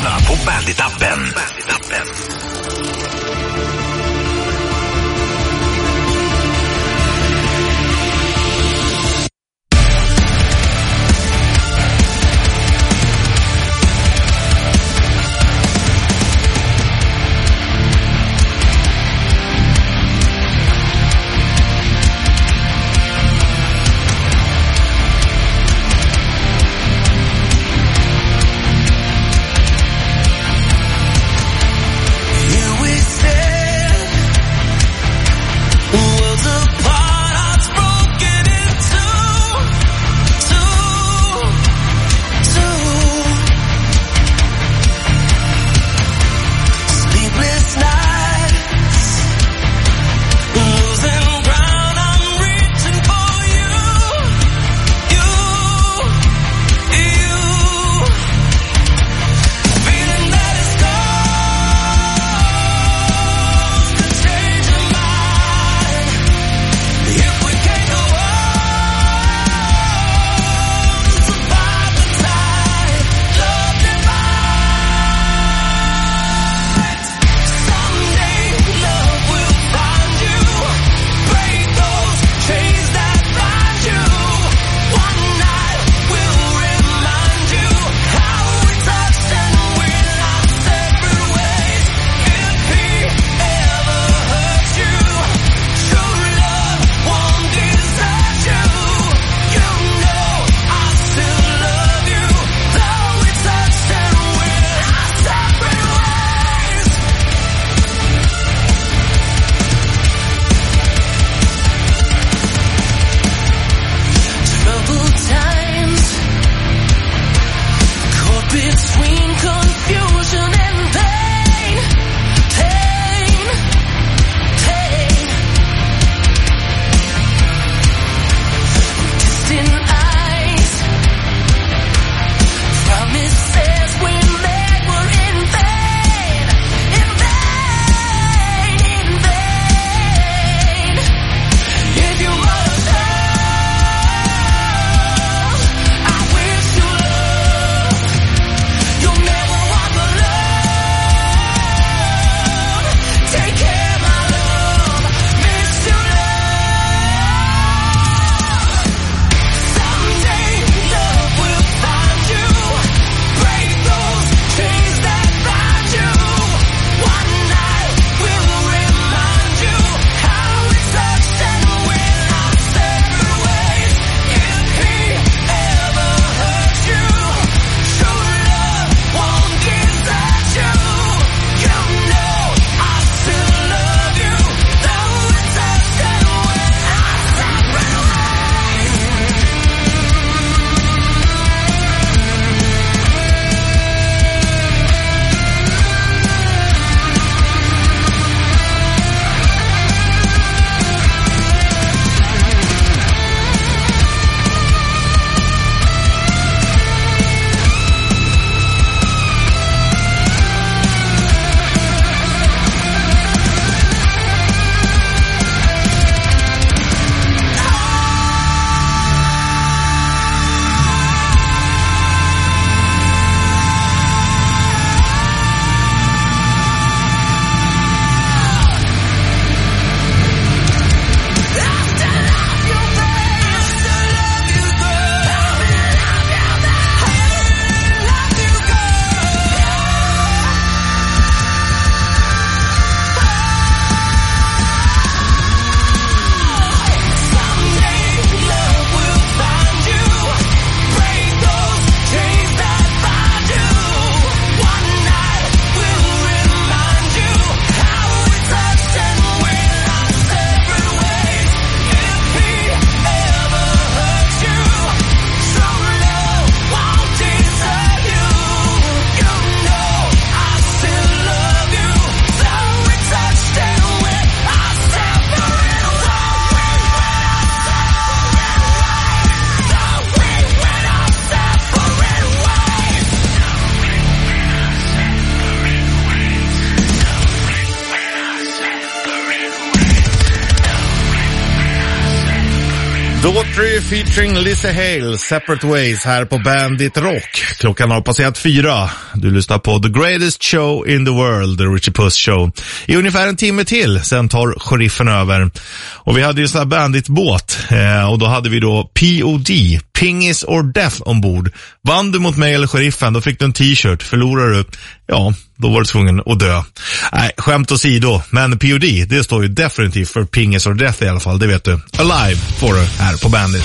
Lyssna på Bandit-appen. Daughtry featuring Lizzie Hale, Separate Ways här på Bandit Rock. Klockan har passerat 4. Du lyssnar på The Greatest Show in the World, The Richie Puss Show. I ungefär en timme till, sen tar sheriffen över. Och vi hade ju sån här Bandit-båt och då hade vi då POD, Pingis or Death ombord. Vann du mot mig eller sheriffen, då fick du en t-shirt. Förlorar du, ja, då var du tvungen att dö. Nej, skämt åsido. Men POD, det står ju definitivt för Pingis or Death i alla fall, det vet du. Alive får du här på Bandit.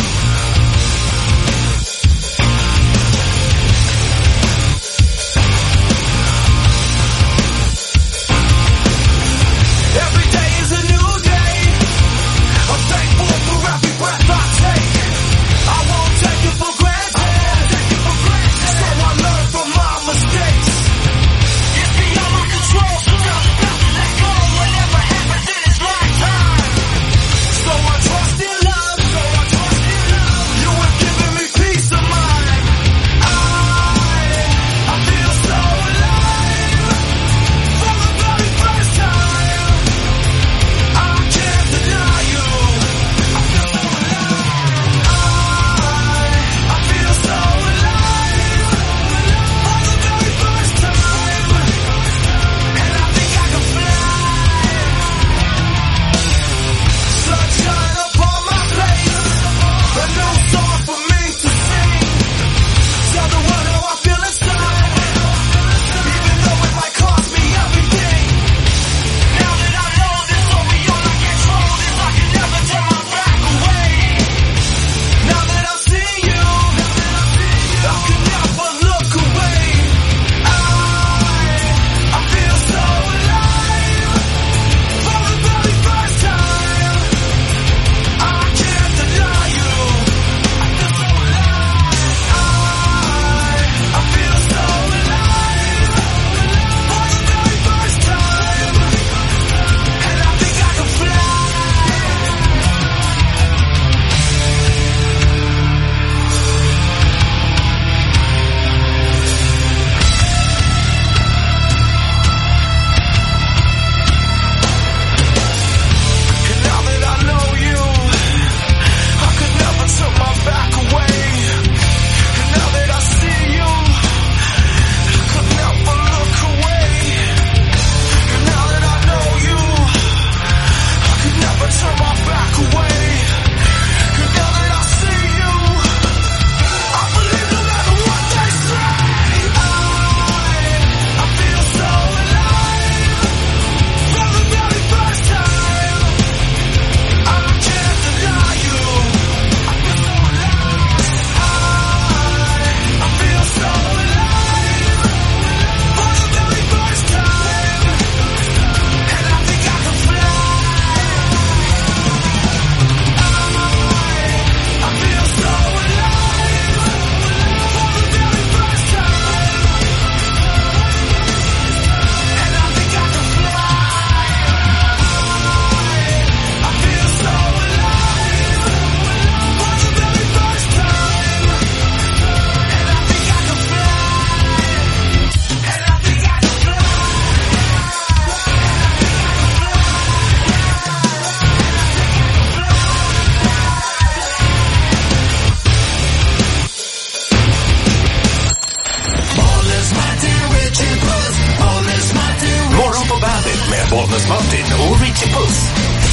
Bollnäs Martin och Richie Puss.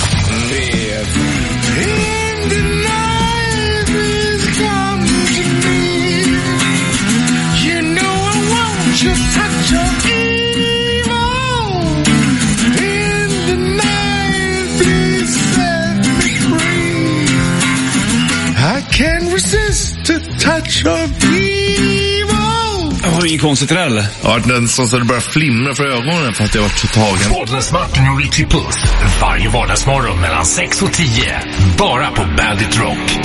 Can't resist the touch of evil. Har du ingen konstigt där eller? Ja, den så det börjar flimra för ögonen för att jag har varit så tagen. Bollnäs Martin och Richie Puss. Varje vardagsmorgon mellan 6 och 10. Bara på Bandit Rock.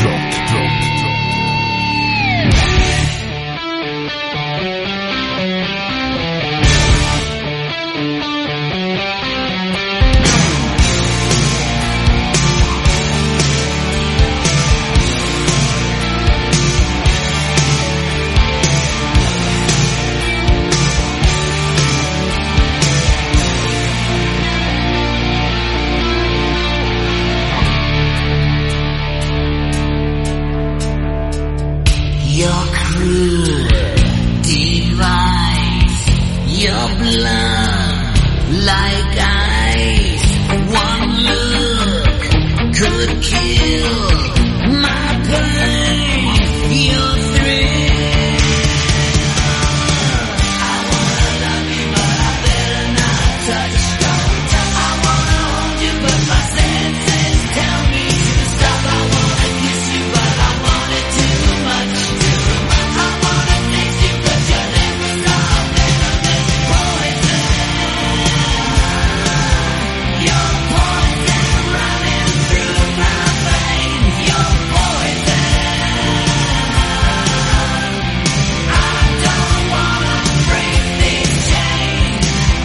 Your blood like ice. One look could kill my pain. Your thrill. I wanna love you, but I better not touch. I wanna hold you, but my senses tell me to stop. I wanna kiss you, but I want it too much. I wanna taste you, but your lips are venomous poison. Your poison running through my veins. Your poison. I don't wanna break these chains.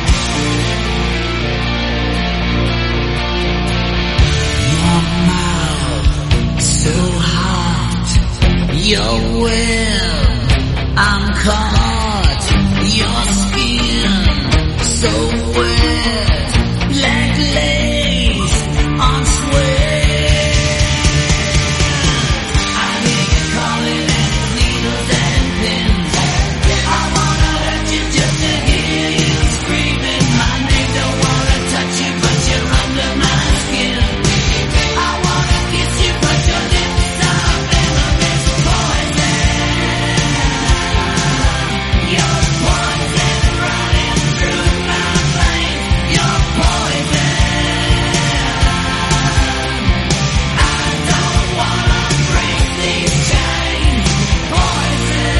Your mouth so hot. Your will, I'm caught. Your skin so wet, like lace on sweat. I hear you calling and it's needles and pins. I wanna hurt you just to hear you screaming my name. Don't wanna touch you, but you're under my skin. I wanna kiss you, but your lips are venomous poison. Your poison running through my veins. Your poison. I don't wanna break these chains. Poison.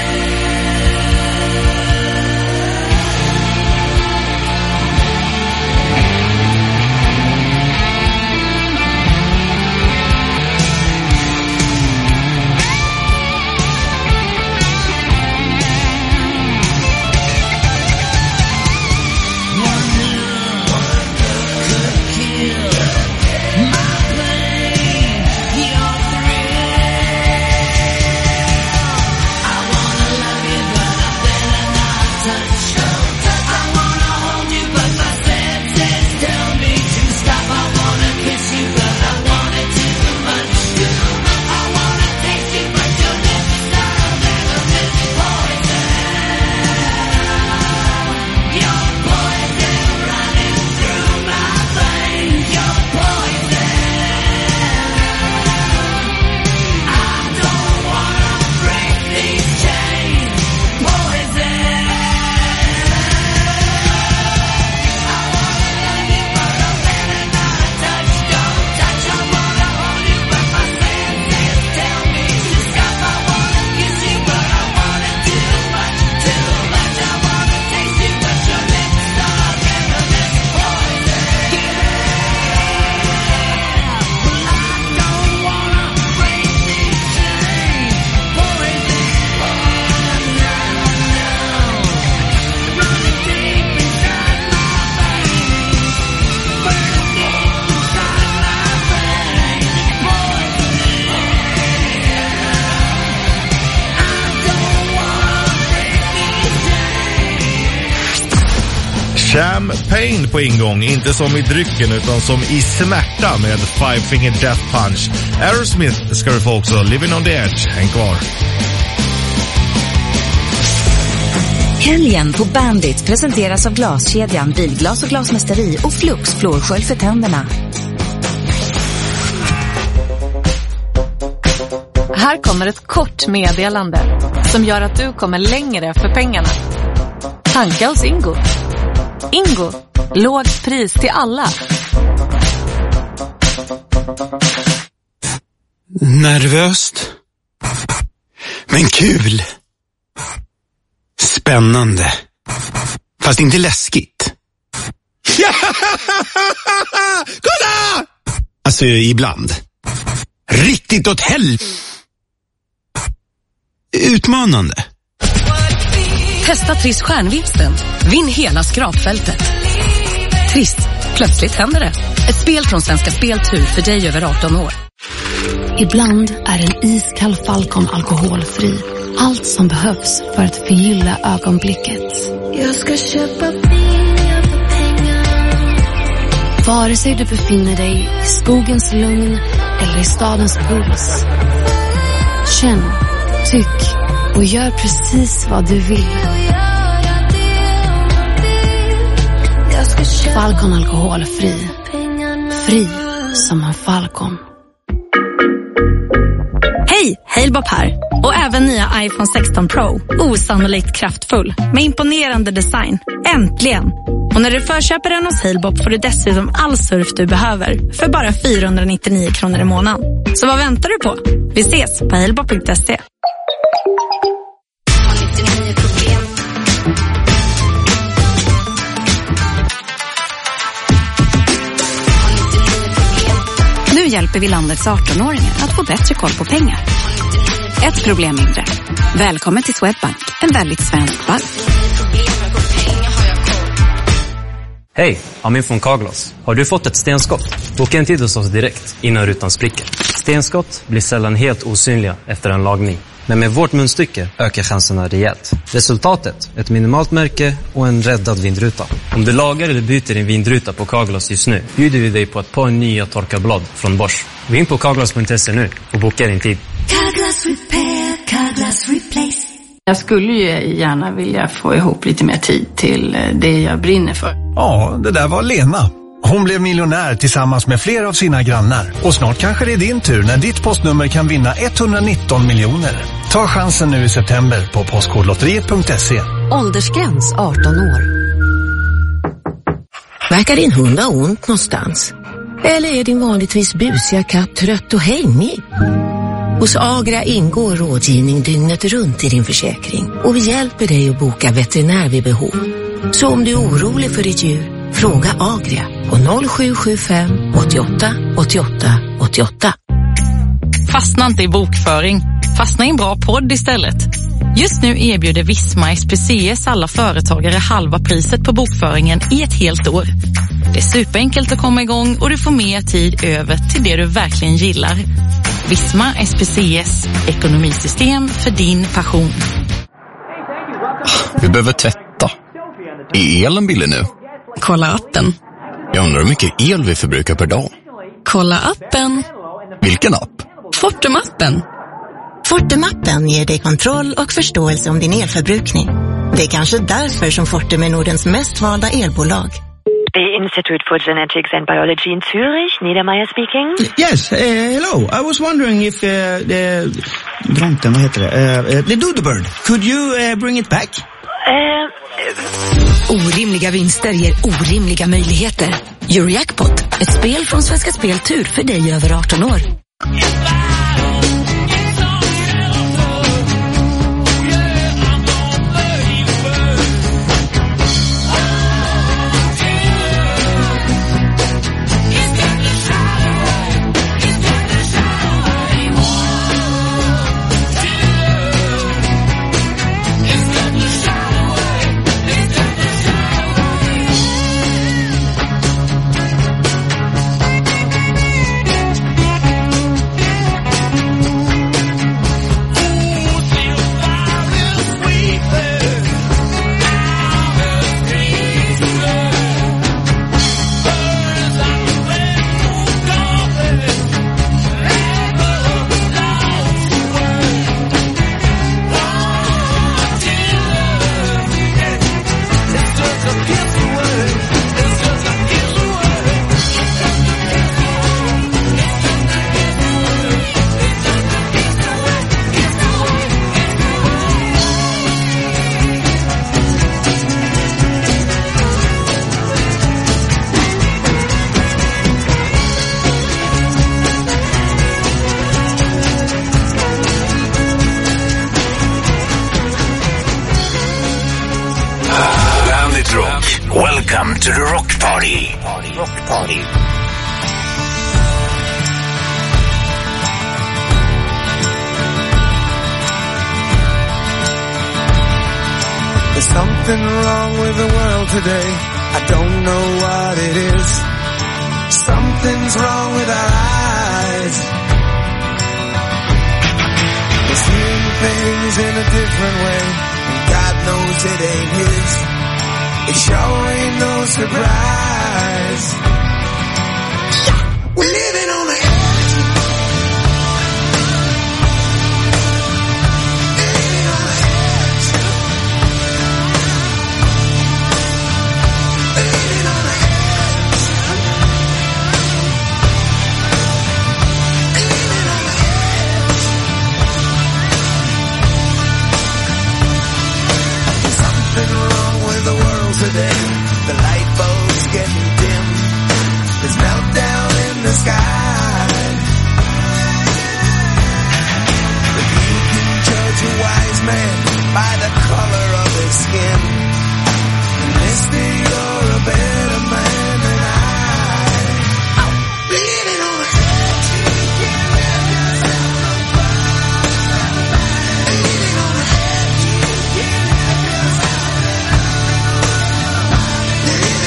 Champagne på ingång, inte som i drycken utan som i smärta med Five Finger Death Punch. Aerosmith ska du få också, Living on the Edge, häng kvar. Helgen på Bandit presenteras av Glaskedjan, Bilglas och Glasmästeri och Flux flårskölj för tänderna. Här kommer ett kort meddelande som gör att du kommer längre för pengarna. Tanka hos Ingo. Ingo, lågt pris till alla. Nervöst. Men kul. Spännande. Fast inte läskigt. Kolla! Alltså ibland. Riktigt åt utmanande. Testa Triss stjärnvinsten. Vinn hela skrapfältet. Triss. Plötsligt händer det. Ett spel från Svenska Speltur för dig över 18 år. Ibland är en iskall Falcon alkoholfri. Allt som behövs för att förgylla ögonblicket. Jag ska köpa pengar för pengar. Vare sig du befinner dig i skogens lugn eller i stadens puls. Känn, tyck och gör precis vad du vill. Falcon alkoholfri. Fri som en Falcon. Hej, Halebop här. Och även nya iPhone 16 Pro. Osannolikt kraftfull. Med imponerande design. Äntligen! Och när du förköper den hos Halebop får du dessutom all surf du behöver. För bara 499 kronor i månaden. Så vad väntar du på? Vi ses på halebop.se. Nu hjälper vi landets 18-åringar att få bättre koll på pengar. Ett problem mindre. Välkommen till Swedbank, en väldigt svensk bank. Hej, Amin från Carglass. Har du fått ett stenskott? Boka en tid hos oss direkt innan rutan spricker. Stenskott blir sällan helt osynliga efter en lagning. Men med vårt munstycke ökar chanserna rejält. Resultatet, ett minimalt märke och en räddad vindruta. Om du lagar eller byter din vindruta på Carglass just nu bjuder vi dig på ett par nya torkarblad från Bosch. Gå in på carglass.se nu och boka din tid. Carglass Repair, Carglass Replace. Jag skulle ju gärna vilja få ihop lite mer tid till det jag brinner för. Ja, det där var Lena. Hon blev miljonär tillsammans med flera av sina grannar. Och snart kanske det är din tur när ditt postnummer kan vinna 119 miljoner. Ta chansen nu i september på postkodlotteriet.se. Åldersgräns 18 år. Verkar din hund ha ont någonstans? Eller är din vanligtvis busiga katt trött och hängig? Hos Agria ingår rådgivning dygnet runt i din försäkring. Och vi hjälper dig att boka veterinär vid behov. Så om du är orolig för ditt djur, fråga Agria på 0775 88 88 88. Fastna inte i bokföring. Fastna i en bra podd istället. Just nu erbjuder Visma SPCS alla företagare halva priset på bokföringen i ett helt år. Det är superenkelt att komma igång och du får mer tid över till det du verkligen gillar. Visma SPCS, ekonomisystem för din passion. Vi behöver tvätta. Är elen billig nu? Kolla appen. Jag undrar hur mycket el vi förbrukar per dag. Kolla appen. Vilken app? Fortum-appen. Fortum-appen ger dig kontroll och förståelse om din elförbrukning. Det är kanske därför som Fortum är Nordens mest valda elbolag. The Institute for Genetics and Biology in Zurich, Niedermeyer speaking. Yes, hello. I was wondering if Dronten, vad heter det? The Dudebird. Could you bring it back? Orimliga vinster ger orimliga möjligheter. Eurojackpot, ett spel från Svenska Spel Tur för dig över 18 år. Welcome to the Rock Party. Rock Party. There's something wrong with the world today. I don't know what it is. Something's wrong with our eyes. We're seeing things in a different way, and God knows it ain't His. It sure ain't no surprise. We're living on the edge. Living on the edge. Living on the edge. today. The light bulbs getting dim. There's meltdown in the sky. But you can judge a wise man by the color of his skin. And mister, you're a better man than I. Bleeding on the edge, you can't let yourself apart. Bleeding on the edge, you can't let yourself apart.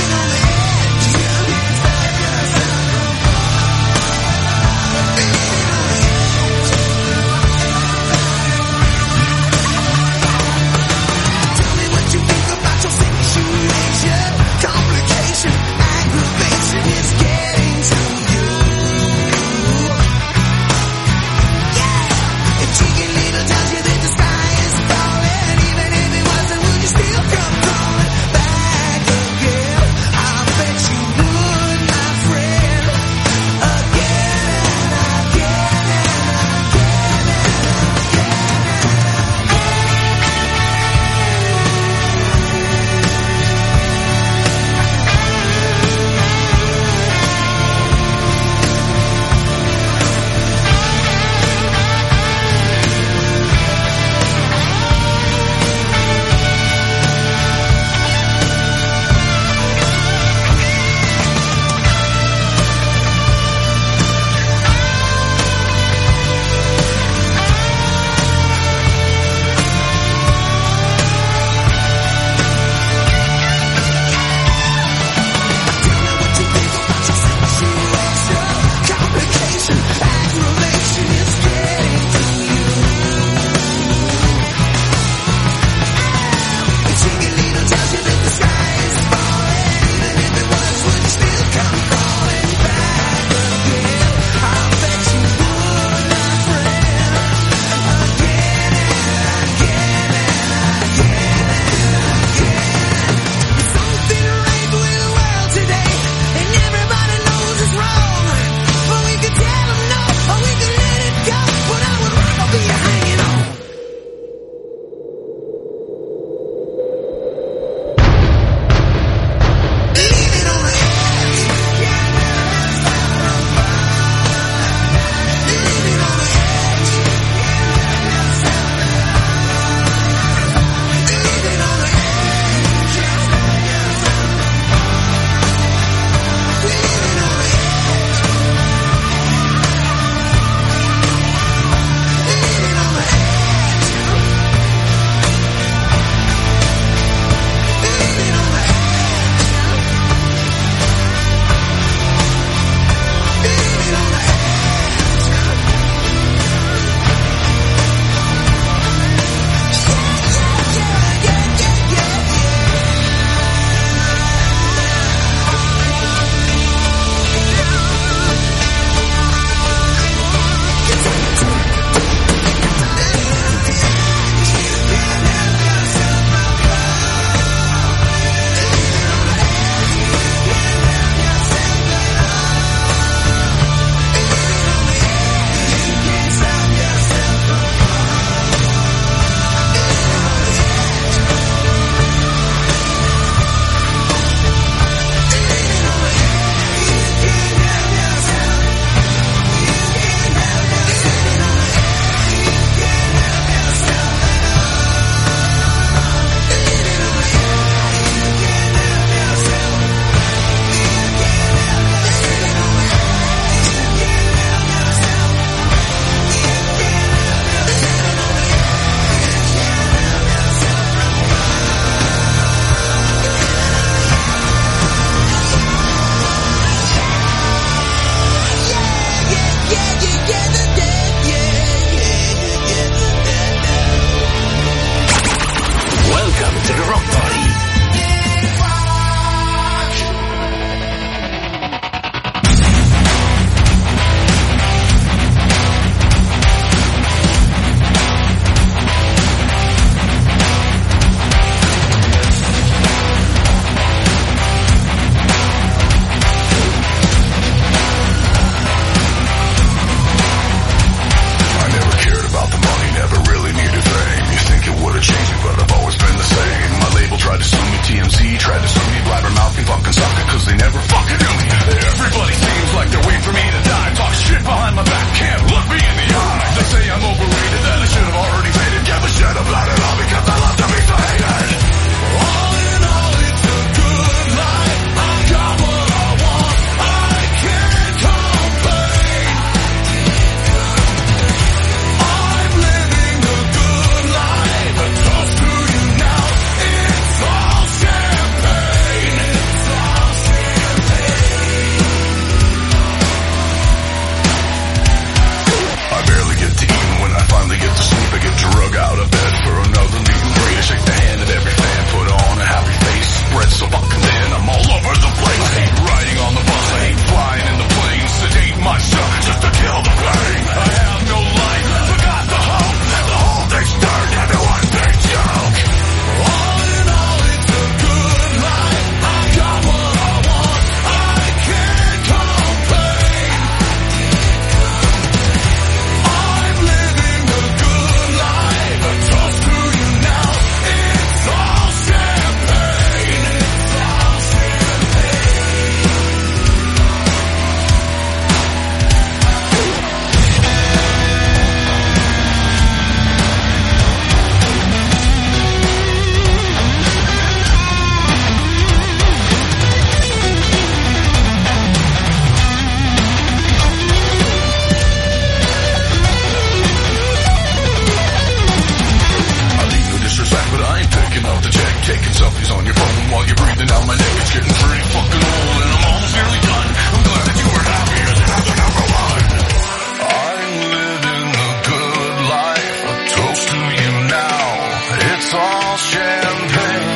while you're breathing down my neck. It's getting pretty fucking old and I'm almost nearly done. I'm glad that you were happy as it has a number one. I'm living a good life, a toast to you now. It's all champagne.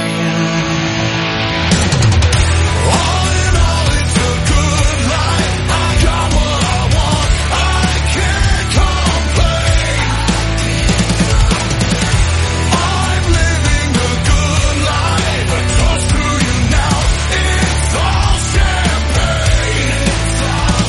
All in all, it's a good life. I got what I want. I can't complain. I'm living a good life, a toast to you now. It's all champagne. It's all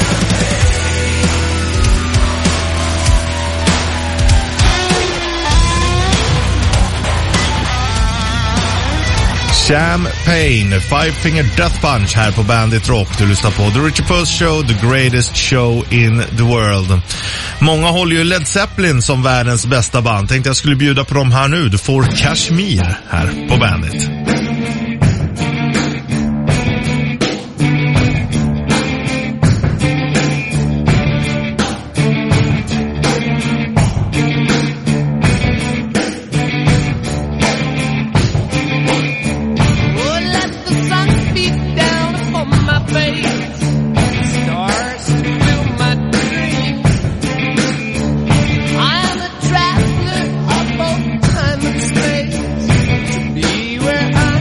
Champagne, Five Finger Death Punch här på Bandit Rock. Du lyssnar på The Richie Puss Show, the greatest show in the world. Många håller ju Led Zeppelin som världens bästa band. Tänkte jag skulle bjuda på dem här nu. Du får Kashmir här på Bandit. Oh, let the sun beat down upon my face. Stars fill my dreams. I am a traveler of both time and space. To be where I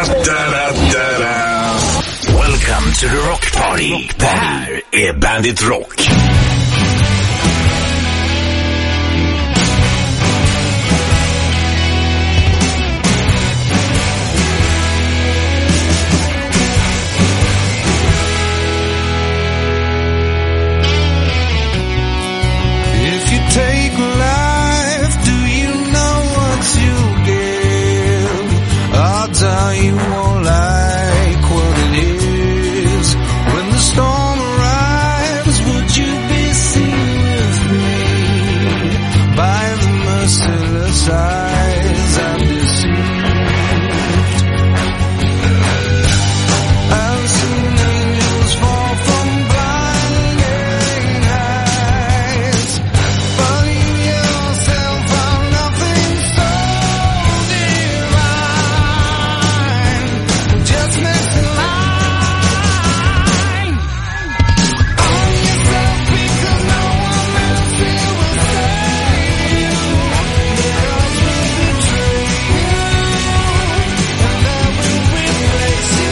Welcome to the Rock Party. Det här är Bandit Rock. If you take life, do you know what you give? Odds are you won't like what it is. When the storm arrives, would you be seen with me? By the merciless eyes I've deceived. I've seen angels fall from blinding heights, but you yourself are nothing so divine. Just missing line on yourself because no one else here will save you. The odds will betray you, and that will replace you.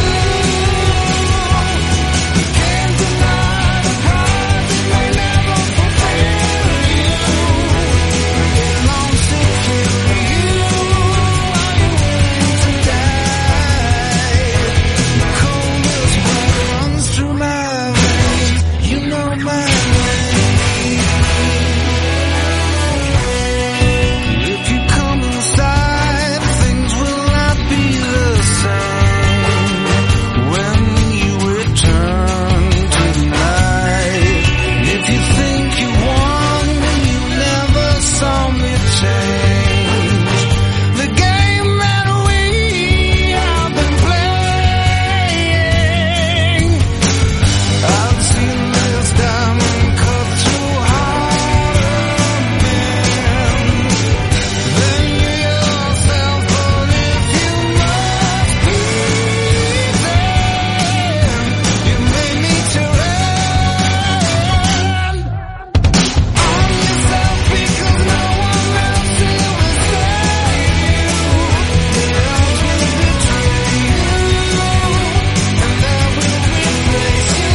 You can't deny the pride that may never fulfill you. It longs to kill you. Are you willing to die? The coldest blood runs through my veins. You know my name. If you come inside, things will not be the same. When you return to the night, and if you think you won, you never saw me change. The game that we have been playing. I've seen this diamond cut through harder men than you yourself. But if you must please them, you may need to end on yourself because no one else here will save you. The odds will betray you, and that will replace you.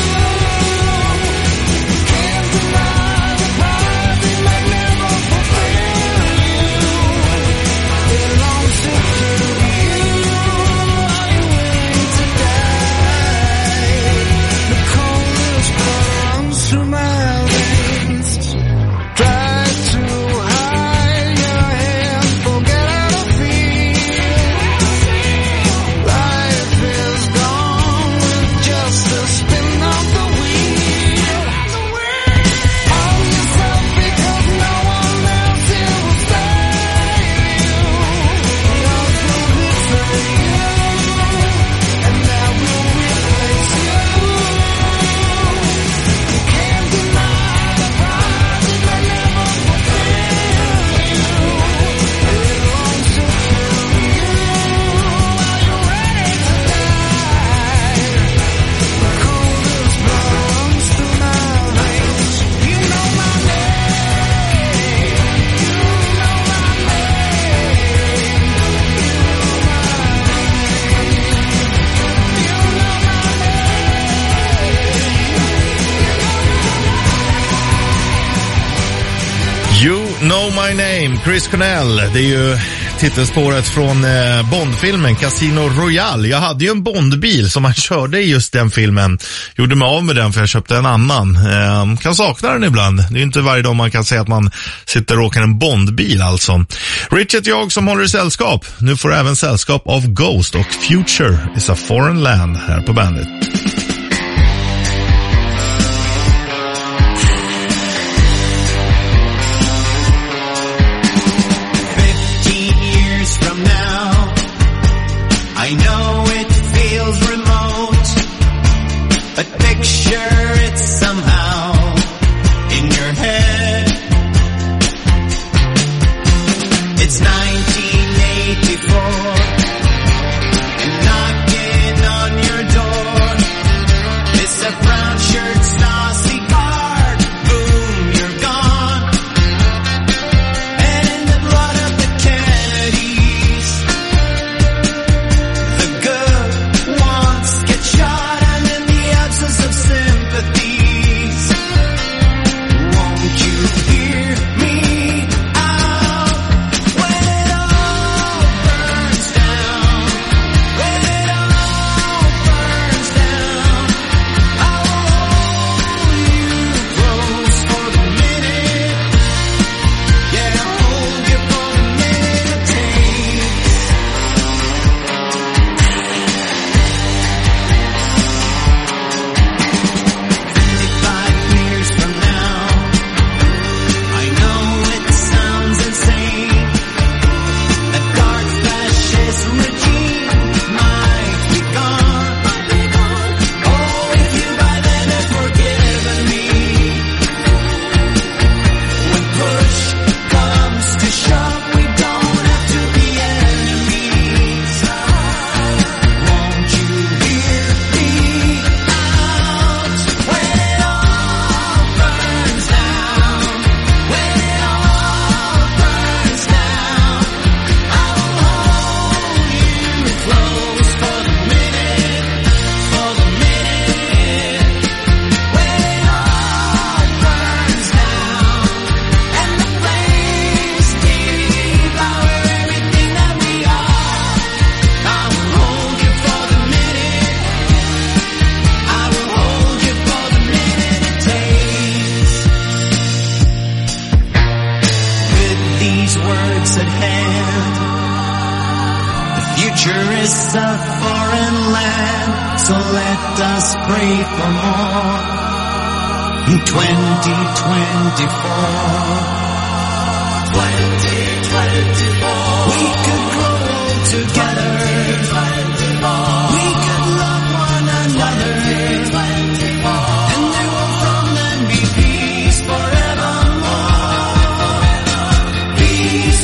You can't deny the pride that may never fulfill you. It longs to kill you. Are you willing to die? The coldest blood runs through my veins. Try to hide your hands, forget how to feel. Life is gone with just a spin of the wheel. On yourself because no one else here will save you. The odds will betray you, and that will replace you. You can't deny the pride that may never fulfill you. It longs to kill you. Are you ready to die? The coldest blood runs through my veins. You know my name. You know my You know my name, Chris Cornell. Det är ju titelspåret från Bond-filmen Casino Royale. Jag hade ju en Bond-bil som man körde i just den filmen. Gjorde mig av med den för jag köpte en annan. Kan sakna den ibland. Det är ju inte varje dag man kan säga att man sitter och åker en Bond-bil alltså. Richard, jag som håller i sällskap. Nu får även sällskap av Ghost och Future is a Foreign Land här på Bandit. 15 years from now, I know it feels remote, but picture it somehow in your head. It's 1984, and knocking on your door is a brown shirt Stasi guard. Boom, you're gone. And in the blood of the Kennedys, the So let us pray for more in 2024. We could grow together. We could love one another. And there will from them be peace forevermore. Peace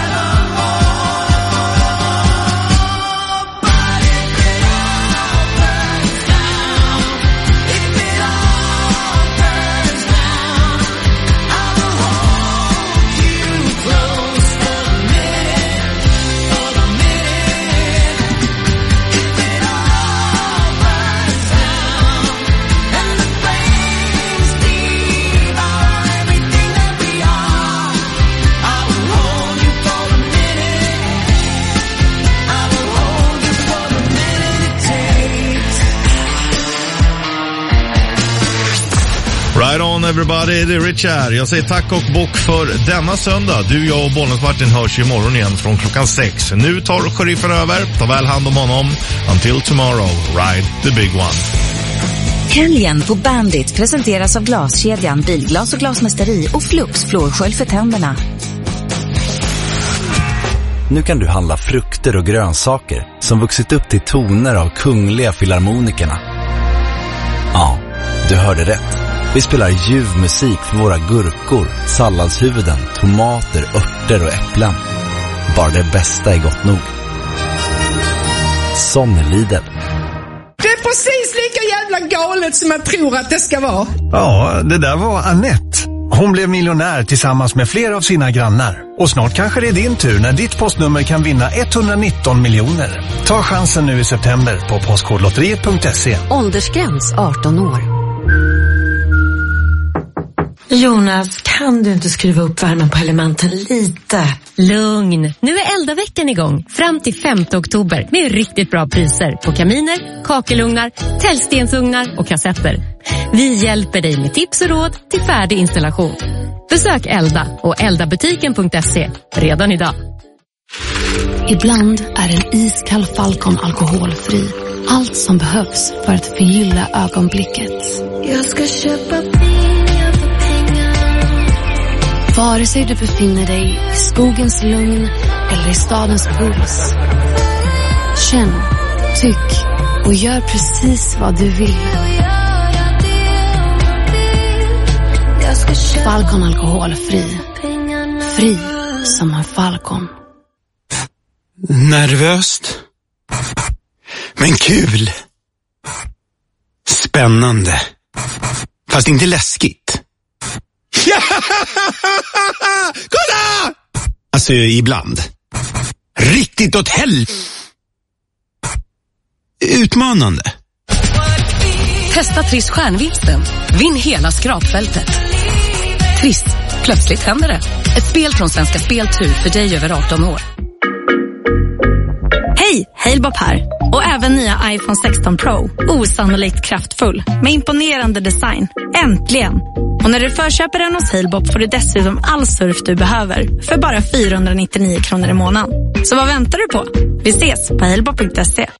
forevermore. But if it all burns down, if it all burns down, I will hold you close for the minute, for the minute. If it all burns down, and the flames devour everything that we are, I will hold you for the minute. I will hold you for the minute it takes. Right on everybody, det är Richard. Jag säger tack och bock för denna söndag. Du, jag och Bollnäs-Martin hörs imorgon igen från klockan 6. Nu tar sheriffen över. Ta väl hand om honom. Until tomorrow, ride the big one. Helgen på Bandit presenteras av Glaskedjan, Bilglas och Glasmästeri och Flux flårskölj för tänderna. Nu kan du handla frukter och grönsaker som vuxit upp till toner av Kungliga Filharmonikerna. Ja, du hörde rätt. Vi spelar ljuv musik för våra gurkor, salladshuvuden, tomater, örter och äpplen. Bara det bästa är gott nog. Sån är Lidl. Det är precis lika jävla galet som jag tror att det ska vara. Ja, det där var Annette. Hon blev miljonär tillsammans med flera av sina grannar. Och snart kanske det är din tur när ditt postnummer kan vinna 119 miljoner. Ta chansen nu i september på postkodlotteriet.se. Åldersgräns 18 år. Jonas, kan du inte skruva upp värmen på elementen lite? Lugn. Nu är Elda-veckan igång. Fram till 5 oktober med riktigt bra priser på kaminer, kakelugnar, tällstensugnar och kassetter. Vi hjälper dig med tips och råd till färdig installation. Besök Elda och eldabutiken.se redan idag. Ibland är en iskall Falcon alkoholfri. Allt som behövs för att förgylla ögonblicket. Jag ska köpa pengar för pengar. Vare sig du befinner dig i skogens lugn eller i stadens puls. Känn, tyck och gör precis vad du vill. Falcon alkoholfri. Fri som en falcon. Nervöst. Men kul. Spännande. Fast inte läskigt. Kolla! Alltså ibland. Riktigt åt Utmanande. Testa Triss stjärnvinsten. Vinn hela skrapfältet. Triss, plötsligt händer det. Ett spel från Svenska Speltur för dig över 18 år. Hej, Halebop här. Och även nya iPhone 16 Pro. Osannolikt kraftfull. Med imponerande design. Äntligen! Och när du förköper den hos Halebop får du dessutom all surf du behöver. För bara 499 kronor i månaden. Så vad väntar du på? Vi ses på halebop.se.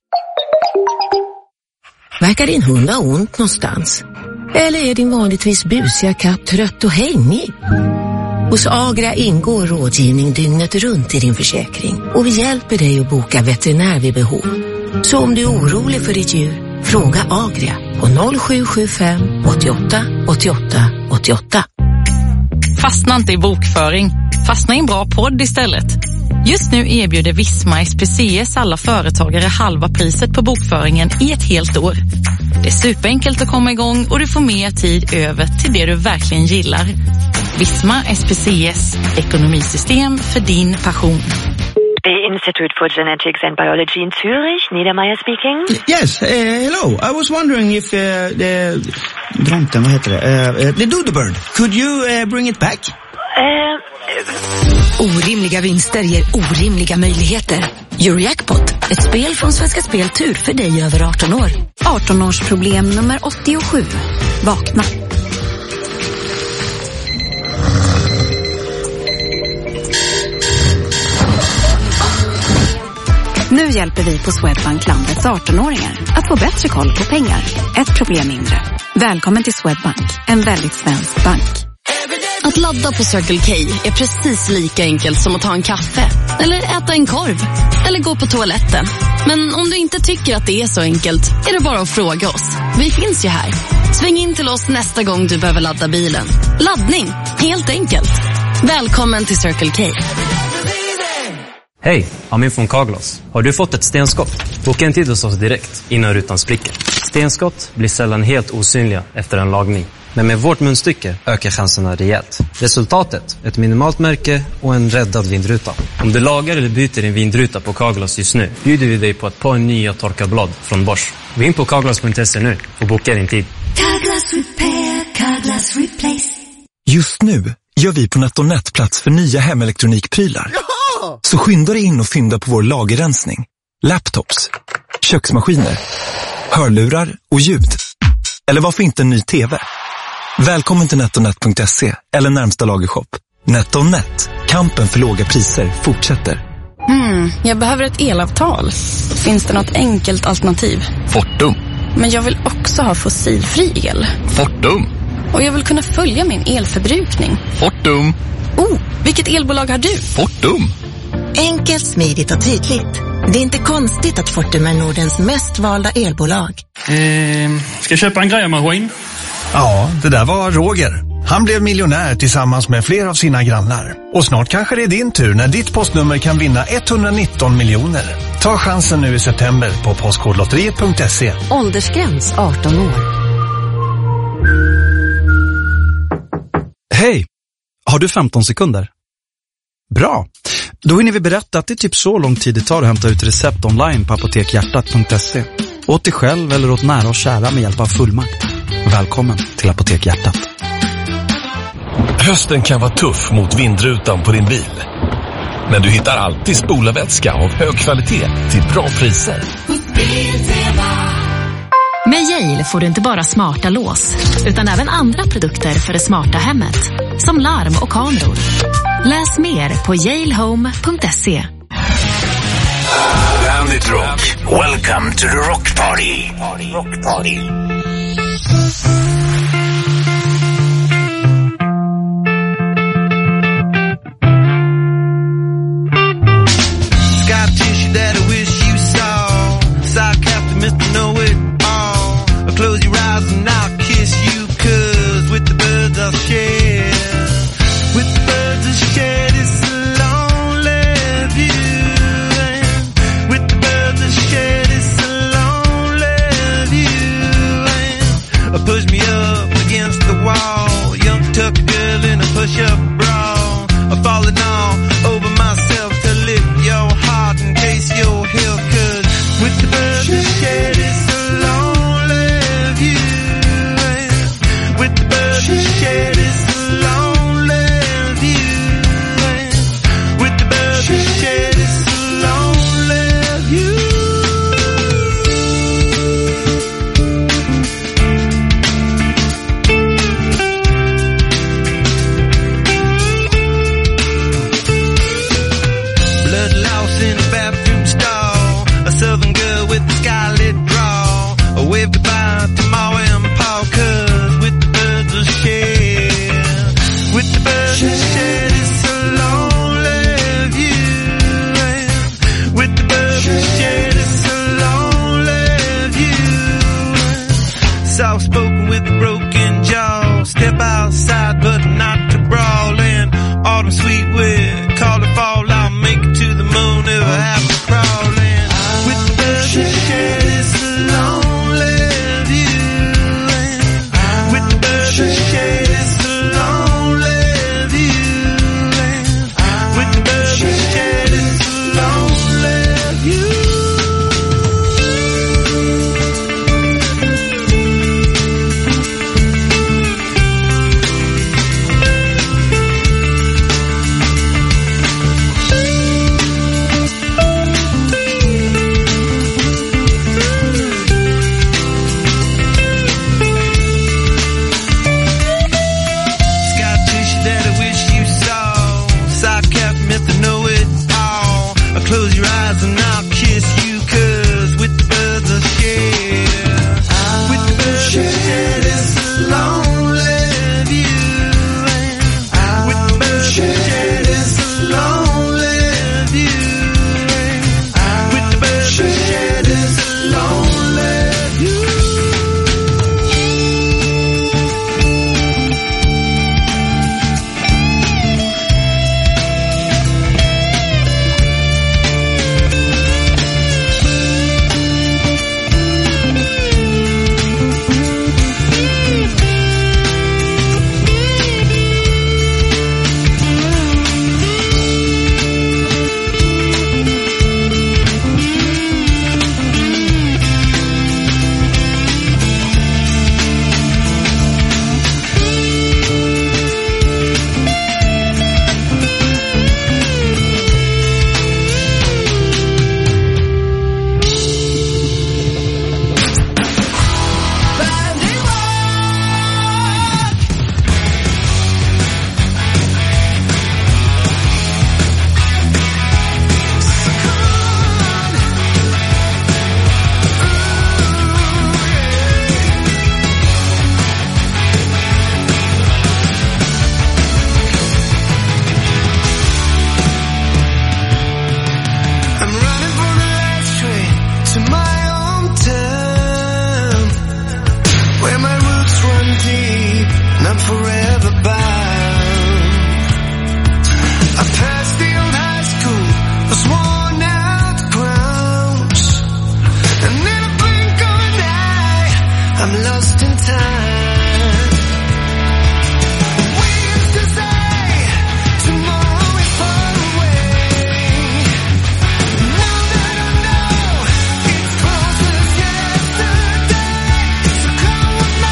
Verkar din hund ha ont någonstans? Eller är din vanligtvis busiga katt trött och hängig? Hos Agria ingår rådgivning dygnet runt i din försäkring. Och vi hjälper dig att boka veterinär vid behov. Så om du är orolig för ditt djur, fråga Agria på 0775 88 88 88. Fastna inte i bokföring. Fastna i en bra podd istället. Just nu erbjuder Visma SPCS alla företagare halva priset på bokföringen i ett helt år. Det är superenkelt att komma igång och du får mer tid över till det du verkligen gillar. Visma SPCS, ekonomisystem för din passion. The Institute for Genetics and Biology in Zurich, Niedermeyer speaking. Yes, hello. I was wondering if Dronten, vad heter det? The Doodlebird. Could you bring it back? Orimliga vinster ger orimliga möjligheter. Eurojackpot, ett spel från Svenska Speltur för dig över 18 år. 18-årsproblem nummer 87. Vakna. Nu Nu hjälper vi på Swedbank landets 18-åringar att få bättre koll på pengar. Ett problem mindre. Välkommen till Swedbank, en väldigt svensk bank. Att ladda på Circle K är precis lika enkelt som att ta en kaffe. Eller äta en korv. Eller gå på toaletten. Men om du inte tycker att det är så enkelt är det bara att fråga oss. Vi finns ju här. Sväng in till oss nästa gång du behöver ladda bilen. Laddning, helt enkelt. Välkommen till Circle K. Hej, Amin från Carglass. Har du fått ett stenskott? Boka en tid hos oss direkt innan rutan spricker. Stenskott blir sällan helt osynliga efter en lagning. Men med vårt munstycke ökar chanserna rejält. Resultatet, ett minimalt märke och en räddad vindruta. Om du lagar eller byter din vindruta på Carglass just nu bjuder vi dig på ett par nya torkarblad från Bosch. Gå in på carglass.se nu och boka din tid. Carglass Repair, Carglass Replace. Just nu gör vi på NetOnNet plats för nya hemelektronikprylar. Så skynda dig in och fynda på vår lagerrensning. Laptops, köksmaskiner, hörlurar och ljud. Eller varför inte en ny TV? Välkommen till NetOnNet.se eller närmsta lagershop. NetOnNet, kampen för låga priser fortsätter. Jag behöver ett elavtal. Finns det något enkelt alternativ? Fortum. Men jag vill också ha fossilfri el. Fortum. Och jag vill kunna följa min elförbrukning. Fortum. Vilket elbolag har du? Fortum. Enkelt, smidigt och tydligt. Det är inte konstigt att Fortum är Nordens mest valda elbolag. Ska jag köpa en grävmaskin? Ja, det där var Roger. Han blev miljonär tillsammans med flera av sina grannar. Och snart kanske det är din tur när ditt postnummer kan vinna 119 miljoner. Ta chansen nu i september på postkodlotteriet.se. Åldersgräns 18 år. Hej! Har du 15 sekunder? Bra! Då hinner vi berätta att det är typ så lång tid det tar att hämta ut recept online på apotekhjärtat.se. Åt dig själv eller åt nära och kära med hjälp av fullmakt. Välkommen till Apotek Hjärtat. Hösten kan vara tuff mot vindrutan på din bil. Men du hittar alltid spolarvätska av hög kvalitet till bra priser. Med Yale får du inte bara smarta lås, utan även andra produkter för det smarta hemmet. Som larm och kameror. Läs mer på yalehome.se. Bandit Rock. Welcome to the Rock Party. Rock Party. Scar tissue that I wish you saw. Sarcastic Know-it-all. Close your eyes and I'll kiss you, 'cause with the birds I'll share. With the birds I'll share this lonely view. And with the birds I'll share this lonely view. And push me up against the wall. Young tuck girl in a push-up bra. I'm falling all over myself to lift your heart and taste your health, 'cause with the birds I'll share this lonely view. And with the birds I'll share this lonely view. And with the birds I'll share this lonely view. Blood loss in a bathroom stall. A southern girl with a scarlet draw. A wave goodbye to Ma and Pa, 'cause with the birds I'll share. With the birds I'll share this lonely view. And with the birds I'll share this lonely view. Soft spoken with a broken jaw. Step outside but not to brawl. And autumn sweet with call it fall. I'll make it to the moon if I have to crawl. And with the birds I'll share this lonely view. And with the birds I'll share this lonely view. And with the birds I'll share this lonely view. I'm lost in time. We used to say tomorrow is far away. Now that I know it's close as yesterday, so come with me.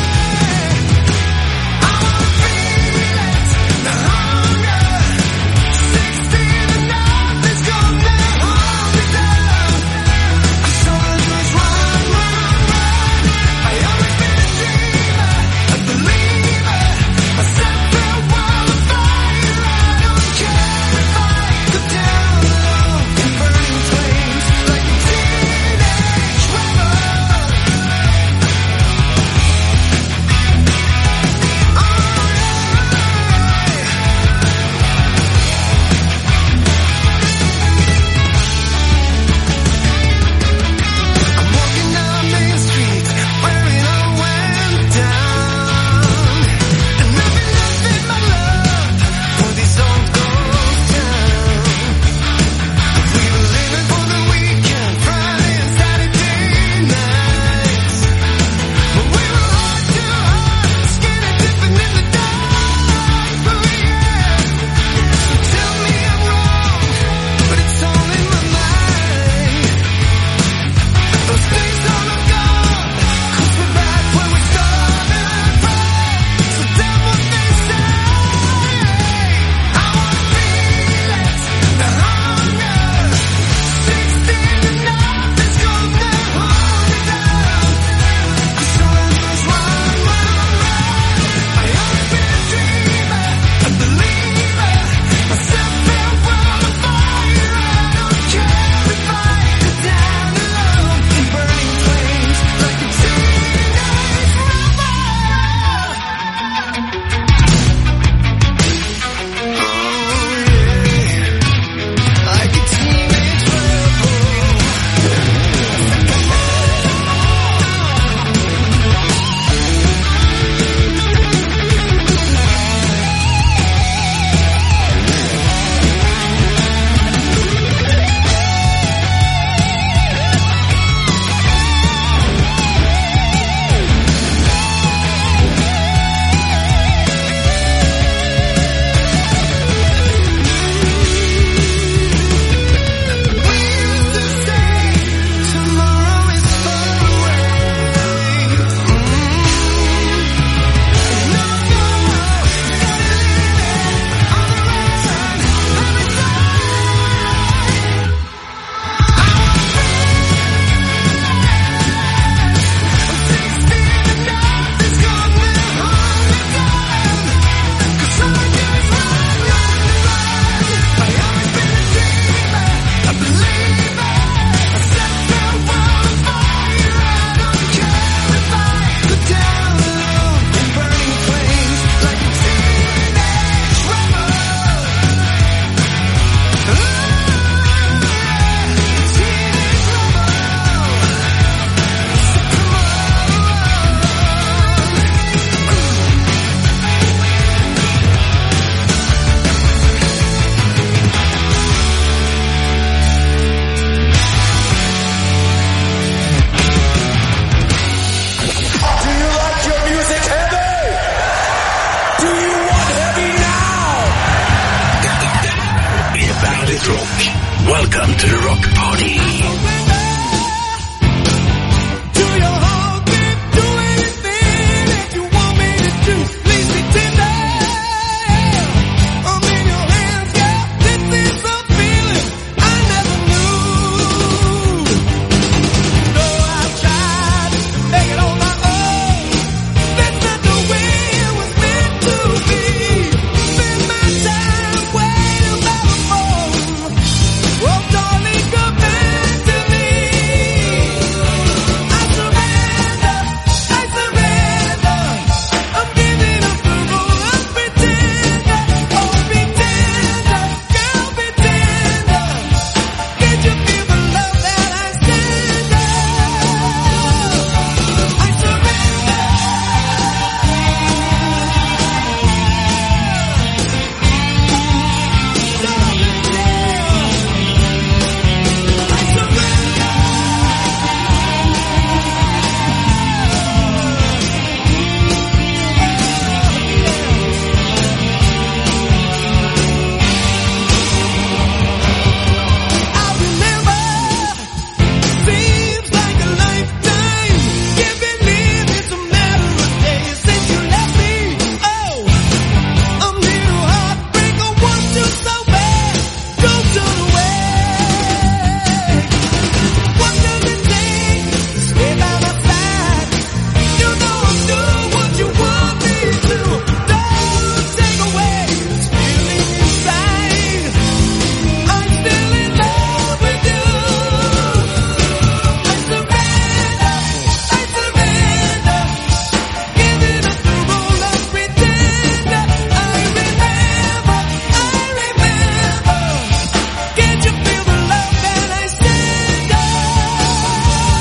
I wanna feel it, the hunger. 16 enough is gonna hold me down. I saw it was run, run, run. I always been a dreamer, a believer. I set the world afire. I don't care if I go down low in burning flames like a teenage rebel. I'm walking down Main Street where it all went down, and nothing left in my love for this old ghost town. We were living for the weekend, Friday and Saturday nights. But we were heart to heart, skinny dipping in the dark. Oh yeah. So tell me I'm wrong, but it's all in my mind. Those days all are gone, 'cause we're back where we started from. So damn what they say. I wanna feel it, the hunger. 16 enough is gonna hold me down. I saw it was run, run, run. I always been a dreamer, a believer. I set the world afire. I don't care if I go down alone in burning flames like a teenage rebel. Oh yeah, like a teenage rebel. We used to say tomorrow is far away. No, no, gotta live it on the run every time. I wanna feel it. 16 enough is gonna hold me down. 'Cause all I do is run, run, run. I always been a dreamer, a believer. I set the world afire. I don't care if I go down alone in burning flames like a teenage rebel. Teenage Do you like your music heavy? Do you want heavy now? Bandit Rock. Welcome to the Rock Party.